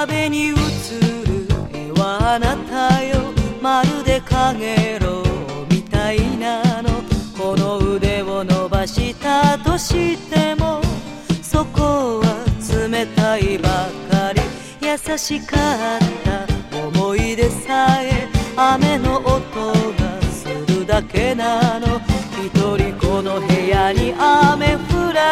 壁に映る絵はあなたよ、まるでかげろうみたいなの。この腕を伸ばしたとしてもそこは冷たいばかり。優しかった思い出さえ雨の音がするだけなの。一人この部屋に雨降ら